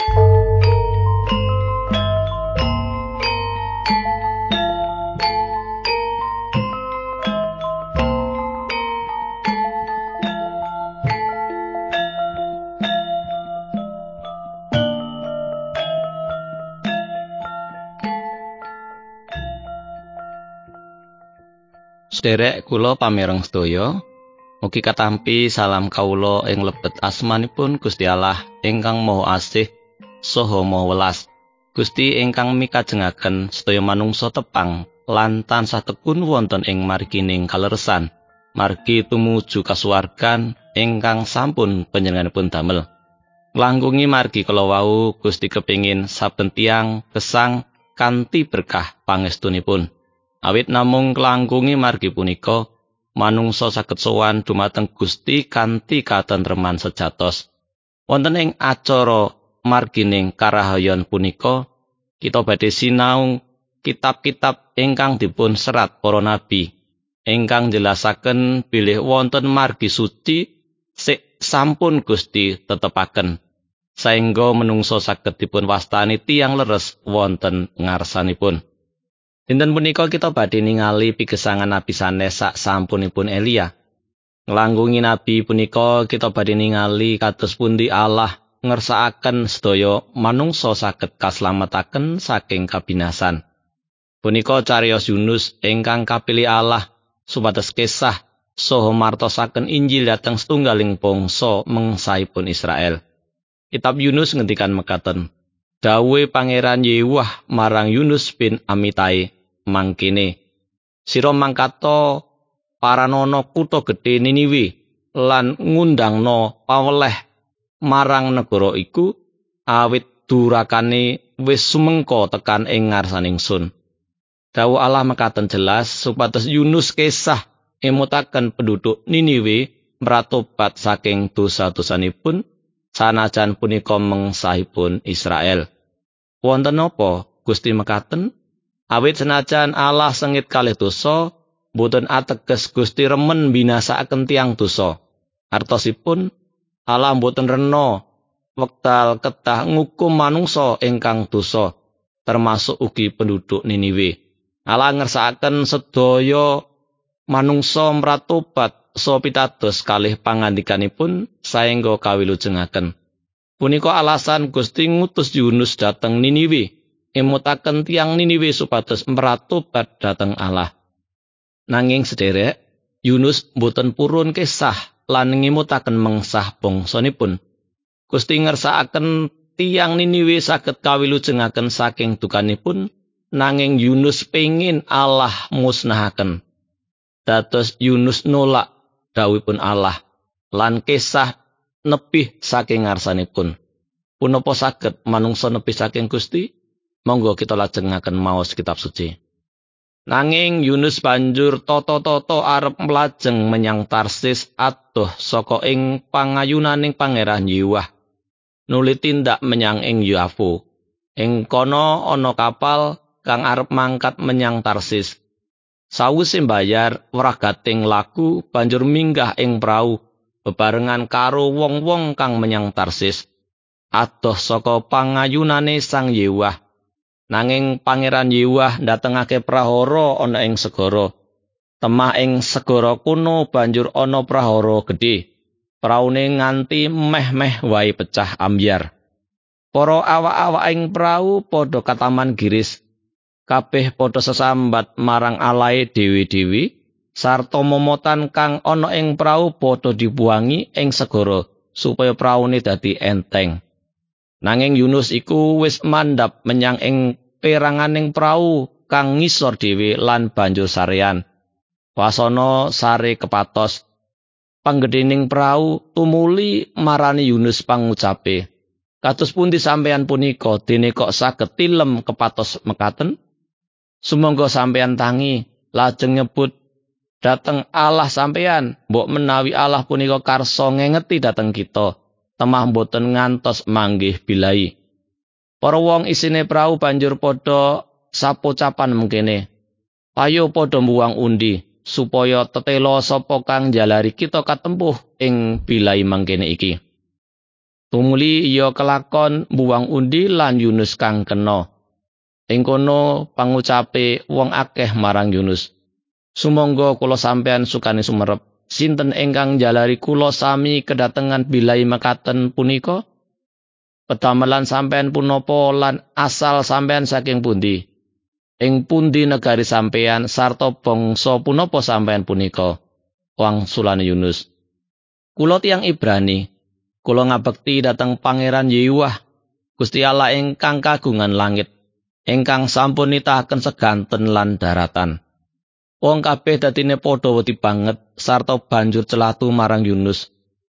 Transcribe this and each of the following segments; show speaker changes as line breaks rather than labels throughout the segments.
Sederek kula pamireng sedaya, mugi katampi salam kawula ing lebet asmanipun Gusti Allah ingkang Maha Asih saha Maha Welas. Gusti ingkang mikajengaken sedaya manungsa tepang lan tansah tekun wonten ing margining kaleresan, margi tumuju kasuwargan ingkang sampun panjenenganipun damel. Nglangkungi margi kala wau Gusti kepingin saben tiyang gesang kanthi berkah pangestunipun. Awit namung nglangkungi margi punika, manungsa saged sowan dumateng Gusti kanthi katentreman sejatos. Wonten ing acara margining karahayon punika, kita badhe sinau kitab-kitab ingkang dipun serat para nabi, ingkang jelasaken bilih wonten margi suci sik sampun Gusti tetepaken, saengga manungsa saged dipun wastani tiyang leres wonten ngarsanipun. Dinten punika kita badhe ningali pigesangan nabi sanes sak sampunipun Elia. Nglangkungi nabi punika kita badhe ningali kados pundi Allah ngersakaken sedaya manungsa saged kaslametaken saking kabinasan. Punika cariyos Yunus ingkang kapilih Allah supados kesah saha martosaken Injil dhateng setunggaling bangsa mengsaipun Israel. Kitab Yunus ngendikan mekaten, dawuhe Pangeran Yewah marang Yunus bin Amitai mangkene, sira mangkata paranono kutha gedhe Niniwe lan ngundangno paweleh marang negara iku, awit durakane wis sumengko tekan ing ngarsaning sun. Dawuh Allah mekaten jelas supados Yunus kesah emutaken penduduk Niniwe mratobat saking dosa-dosanipun sanajan punika mengsahipun Israel. Wonten napa Gusti mekaten? Awit senajan Allah sengit kalih dosa, boten ateges Gusti remen binasakaken tiyang dosa. Artosipun Allah boten rena wekdal kedah ngukum manungsa ingkang dosa, termasuk ugi penduduk Niniwe. Allah ngersakaken sedaya manungsa mratobat saha pitados kalih pangandikanipun saengga kawilujengaken. Punika alasan Gusti ngutus Yunus dhateng Niniwe, emutaken tiyang Niniwe supados mratobat dhateng Allah. Nanging sederek, Yunus boten purun kesah lan ngemutaken mengsah bangsanipun. Gusti ngersakaken tiyang Niniwe saged kawilujengaken saking dukanipun, nanging Yunus pengin Allah musnahaken. Dados Yunus nolak dawuhipun Allah lan kesah nebih saking ngarsanipun. Punapa saged manungsa nebih saking Gusti? Monggo kita lajengaken maos kitab suci. Nanging Yunus banjur toto-toto arep mlajeng menyang Tarsis adoh saka ing pangayunaning Pangeran Yewah. Nuli tindak menyang ing Yafo. Ing kono ana kapal kang arep mangkat menyang Tarsis. Sawise mbayar wragating laku banjur minggah ing prau bebarengan karo wong-wong kang menyang Tarsis. Adoh saka pangayunane Sang Yewah. Nanging Pangeran Yewah ndatengake prahara ana ing segara. Temah ing segara kuno banjur ana prahara gedhe. Praune nganti meh-meh wae pecah ambyar. Para awak-awak ing prau padha kataman giris. Kabeh padha sesambat marang alahe dewi-dewi, sarta momotan kang ana ing prau padha dibuangi ing segara supaya praune dadi enteng. Nanging Yunus iku wis mandhap menyang ing peranganing prau kang ngisor dhewe lan banjur sarean. Wasana sare kepatos. Panggedhening prau tumuli marani Yunus pangucape. Kados pundi sampeyan punika dene kok saged tilem kepatos mekaten? Sumangga sampeyan tangi lajeng nyebut dhateng Allah sampeyan, mbok menawi Allah punika karsa ngengeti dhateng kita. Temah boten ngantos manggih bilai. Para wong isine prau banjur padha sapocapan mengkene. Ayo padha mbuwang undi supaya tetela sapa kang njalari kita katempuh ing bilai mangkene iki. Tumuli iya kelakon mbuwang undi lan Yunus kang kena. Ing kono pangucape wong akeh marang Yunus. Sumangga kula sampeyan sukani sumerep, sinten ingkang jalari kula sami kedatengan bilai mekaten punika? Pedamelan sampeyan punapa lan asal sampeyan saking pundi? Ing pundi negari sampeyan sarta bangsa punapa sampeyan punika? Wangsulane Yunus. Kula tiyang Ibrani. Kula ngabekti dhateng Pangeran Yehuwah, Gusti Allah ingkang kagungan langit, ingkang sampun nitahaken seganten lan daratan. Wong kabeh dadine padha wedi banget sarta banjur celatu marang Yunus.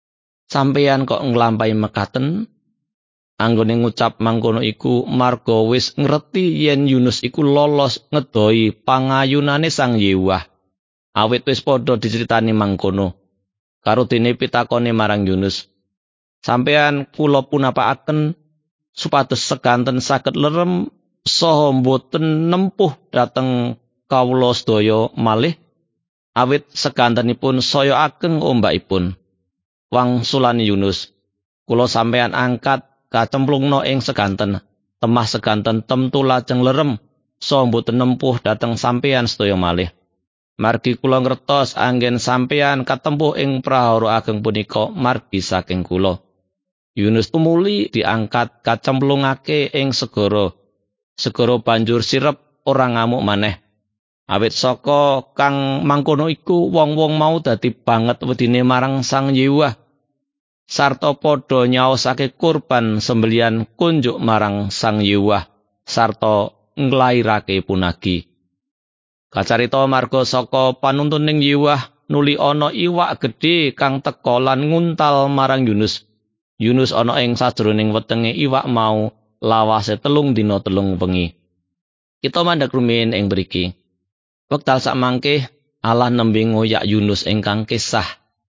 Sampeyan kok nglampahi mekaten? Anggone ngucap mangkono iku marga wis ngerti yen Yunus iku lolos ngedohi pangayunane Sang Yehuwah. Awit wis padha diceritani mangkono. Karo dene pitakone marang Yunus. Sampeyan kula punapakaken supados seganten saged lerem saha boten nempuh dhateng kawula sedaya malih awit segantenipun saya ageng ombakipun. Wangsulane Yunus, kula sampeyan angkat kacemplungna ing seganten, temah seganten temtu lajeng lerem saha boten nempuh dhateng sampeyan sedaya malih. Margi kula ngertos anggen sampeyan katempuh ing prahara ageng punika margi saking kula. Yunus tumuli diangkat kacemplungake ing segara. Segara banjur sirep ora ngamuk maneh. Awit saka kang mangkono iku wong-wong mau dadi banget wedine marang Sang Yehuwah. Sarta padha nyaosake kurban sembelian kunjuk marang Sang Yehuwah sarta nglairake punagi. Kacarita marga saka panuntuning Yehuwah nuli ana iwak gedhe kang teka lan nguntal marang Yunus. Yunus ana ing sajroning wetenge iwak mau lawase 3 dina 3 wengi. Kita mandheg rumiyin ing mriki. Wekdal sakmangke Allah nembe ngoyak Yunus ingkang kesah.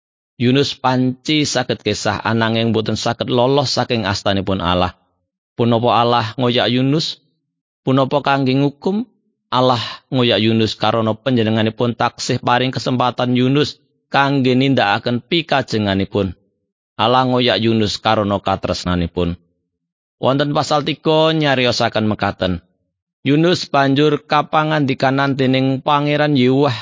Yunus panci saged kesah ananging boten saged lolos saking astanipun Allah. Punapa Allah ngoyak Yunus? Punapa kangge ngukum? Allah ngoyak Yunus karana panjenenganipun taksih paring kesempatan Yunus kangge nindakaken pikajenganipun. Allah ngoyak Yunus karana katresnanipun. Wonten pasal 3 nyariosaken mekaten. Yunus banjur kapangandikanan dening Pangeran Yehuwah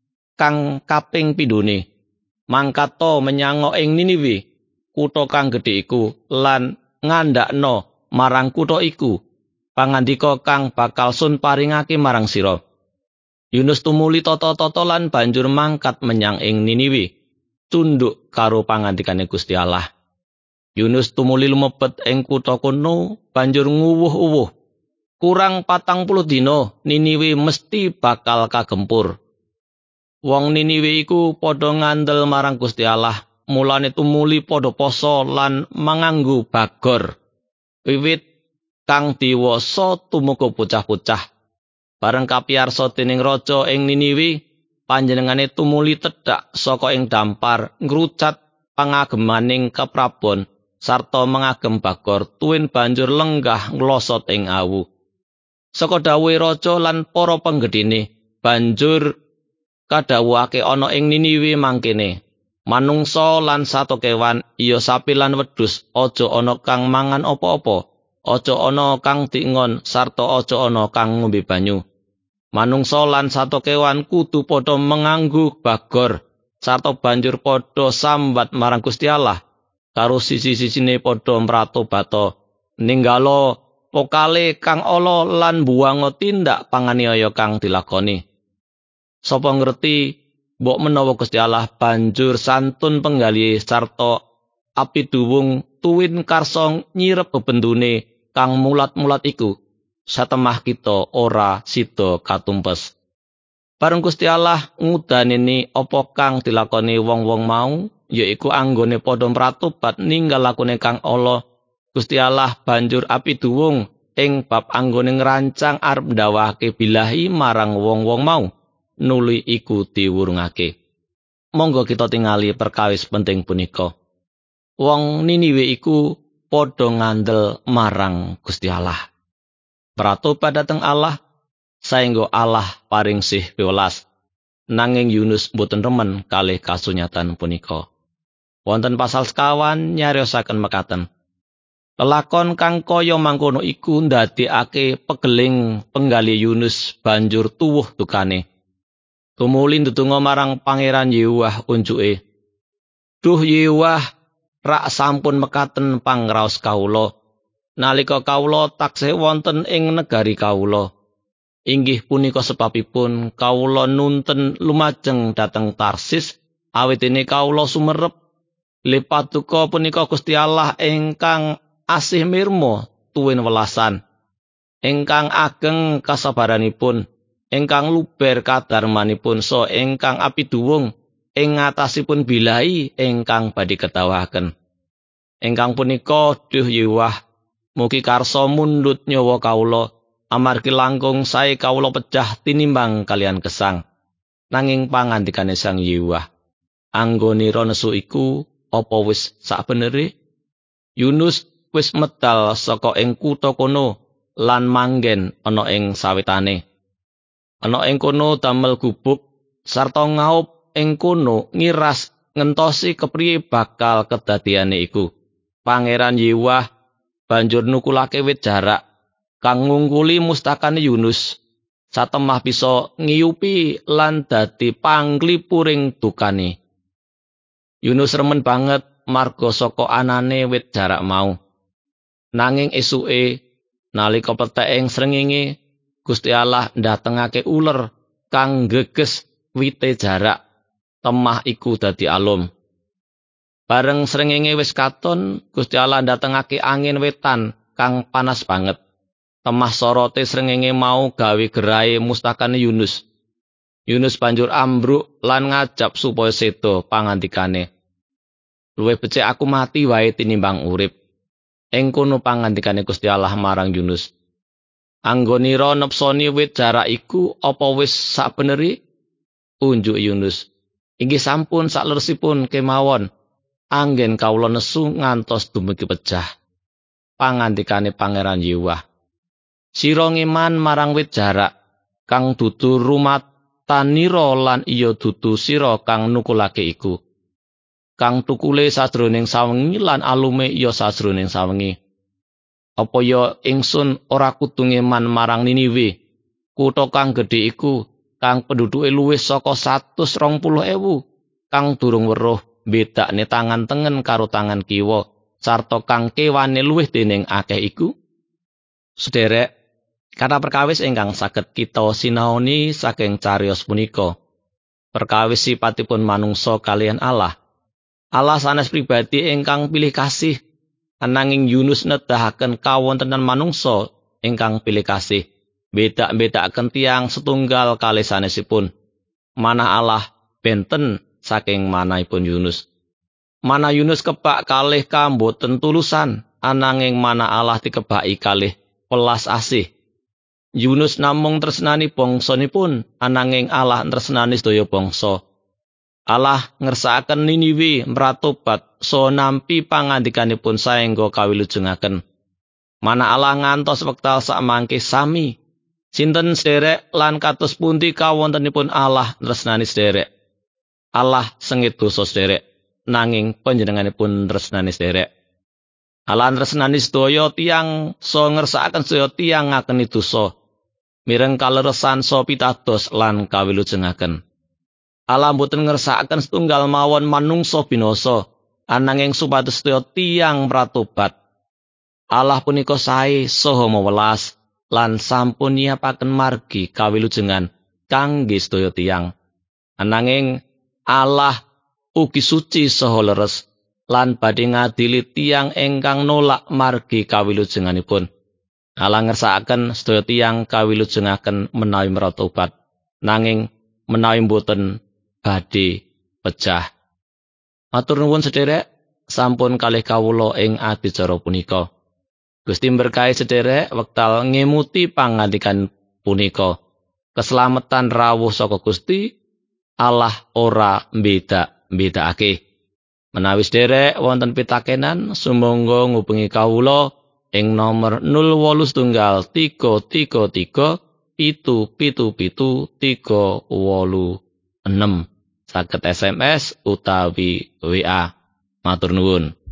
kang kaping 7. Mangkato menyang ing Niniwe, kutha kang gedhe iku lan ngandhakno marang kutha iku pangandika kang bakal sun paringake marang sira. Yunus tumuli tata-tata lan banjur mangkat menyang ing Niniwe. Tunduk karo pangandikane Gusti Allah. Yunus tumuli lumebet ing kutha kono banjur nguwuh-uwuh. Kurang 40 dina Niniwe mesti bakal kagempur. Wong Niniwe iku padha ngandel marang Gusti Allah, mulane tumuli padha poso lan manganggo bagor. Wiwit kang diwasa tumuku bocah-bocah. Bareng kapiyarsa dening raja ing Niniwe, panjenengane tumuli tedhak saka ing dampar ngrucat pangagemaning keprabon sarta mengagem bagor tuwin banjur lenggah nglosot ing awu. Saka dawuhe raja lan para penggedhene banjur kadhawuhake ana ing Niniwe mangkene, manungsa lan sato kewan, iya sapi lan wedhus, aja ana kang mangan apa-apa, aja ana kang diingon sarta aja ana kang ngombe banyu. Manungsa lan sato kewan kudu padha menganggo bagor sarta banjur padha sambat marang Gusti Allah karo sisi-sisine padha mratobato ninggalo pokale kang ala lan buwanga tindak panganiaya kang dilakoni. Sapa ngerti mbok menawa Gusti Allah banjur santun penggali sarta apiduwung tuwin karsa nyirep bebendune kang mulat-mulat iku. Satemah kita ora sida katumpes. Bareng Gusti Allah ngudaneni apa kang dilakoni wong-wong mau, yaiku anggone padha mratobat ninggal lakune kang ala. Gusti Allah banjur apiduwung ing bab anggone ngrancang arep ndawahake bilahi marang wong-wong mau, nuli iku diwurungake. Monggo kita tingali perkawis penting punika. Wong Niniwe iku padha ngandel marang Gusti Allah. Pratobat dhateng Allah, saengga Allah paring sih piwelas. Nanging Yunus mboten remen kalih kasunyatan punika. Wonten pasal 50 nyariosaken mekaten. Lelakon kang kaya mangkono iku ndadekake pegeling penggali Yunus banjur tuwuh dukane. Tumuli ndedonga marang Pangeran Yewah unjuke, "Duh Yewah, rak sampun mekaten pangraos kawula nalika kawula taksih wonten ing negari kawula. Inggih punika sebabipun kawula nunten lumajeng dhateng Tarsis awitene kawula sumerep Lepatuka punika Gusti Allah ingkang asih mirma tuwin welasan, ingkang ageng kasabaranipun, ingkang luber kadarmanipun saha ingkang apiduwung ing ngatasipun bilahi ingkang badhe ketawahaken. Ingkang punika Duh Yewah, mugi karsa mundhut nyawa kawula amargi langkung sae kawula pejah tinimbang kalian gesang. Nanging pangandikane Sang Yewah, anggonira nesu iku apa wis sakbenere? Yunus wis medal saka ing kutha kono lan manggen ana ing sawetane. Ana ing kono damel gubuk sarta ngaup ing kono ngiras ngentosi kepriye bakal kedadiane iku. Pangeran Yewah banjur nukulake wit jarak kang ngungkuli mustakane Yunus. Satemah bisa ngiyupi lan dadi panglipuring dukane. Yunus remen banget marga saka anane wit jarak mau. Nanging esuke nalika peteking srengenge Gusti Allah ndatengake uler kang nggeges wite jarak. Temah iku dadi alum. Bareng srengenge wis katon, Gusti Allah ndatengake angin wetan kang panas banget. Temah sorote srengenge mau gawe gerai mustakane Yunus. Yunus banjur ambruk lan ngajap supaya seda pangandikane. Luwih becik aku mati wae tinimbang urip. Ing kono pangandikane Gusti Allah marang Yunus. Anggonira nepsoni wit jarak iku apa wis sakbeneri? Unjuk Yunus. Inggih sampun sakleresipun kemawon. Anggen kawula nesu ngantos dumugi pejah. Pangandikane Pangeran Yewah. Sira ngeman marang wit jarak kang dudu rumatanira lan iya dudu sira kang nukulake iku. Kang tukule sajroning sawengi lan alume iya sajroning sawengi. Apa ya ingsun ora kudu ngeman marang Niniwe, kutha kang gedhe iku, kang penduduke luwih saka 120.000, kang durung weruh bedakne tangan tengen karo tangan kiwa, sarta kang kewane luwih dening akeh iku? Sederek, kata perkawis ingkang saged kita sinaoni saking cariyos punika. Perkawis sipatipun manungsa kalian Allah. Allah sanes pribadi ingkang pilih kasih, ananging Yunus nedahaken kawontenan manungsa ingkang pilih kasih. Bedak-bedakaken tiyang setunggal kalih sanesipun. Manah Allah benten saking manahipun Yunus. Manah Yunus kebak kalih kamboten tulusan, ananging manah Allah dikebaki kalih welas asih. Yunus namung tresnani bangsanipun, ananging Allah tresnani sedaya bangsa. Allah ngersakaken Niniwe mratobat saha nampi pangandikanipun saengga kawilujengaken. Manah Allah ngantos wektal sakmangke sami. Sinten sederek lan kados pundi kawontenipun Allah tresnani sederek. Allah sengit dosa sederek, nanging panjenenganipun tresnani sederek. Allah tresnani sedaya tiyang saha ngersakaken sedaya tiyang ngakeni dosa. Mireng kaleresan saha pitados lan kawilujengaken. Allah mboten ngersakaken setunggal mawon manungsa binasa, ananging supados sedaya tiyang mratobat. Allah punika sae saha mawelas lan sampun nyiapaken margi kawilujengan kangge sedaya tiyang. Ananging Allah ugi suci saha leres lan badhe ngadili tiyang ingkang nolak margi kawilujenganipun. Allah ngersakaken sedaya tiyang kawilujengaken menawi mratobat, nanging menawi mboten badhe pejah. Matur nuwun sederek, sampun kalih kawula ing adicara punika. Gusti berkahi sederek wektal ngemuti pangandikan punika. Keselamatan rawuh saka Gusti Allah ora mbeda-bedakake. Menawi sederek wonten pitakenan, sumangga ngubungi kawula ing nomor 081333777736. Saged SMS utawi WA. Matur nuwun.